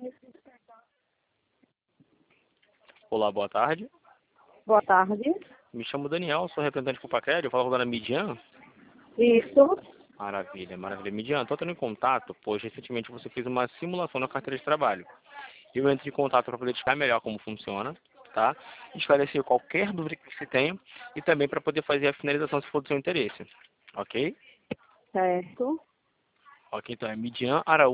Olá, boa tarde. Boa tarde. Me chamo Daniel, sou representante do Pacred, eu falo com a dona Midian. Isso. Maravilha, maravilha. Midian, estou tendo em contato, pois recentemente você fez uma simulação na carteira de trabalho. Eu entro em contato para poder explicar melhor como funciona, tá? Esclarecer qualquer dúvida que você tenha e também para poder fazer a finalização se for do seu interesse. Ok? Certo. Ok, então é Midian Araújo.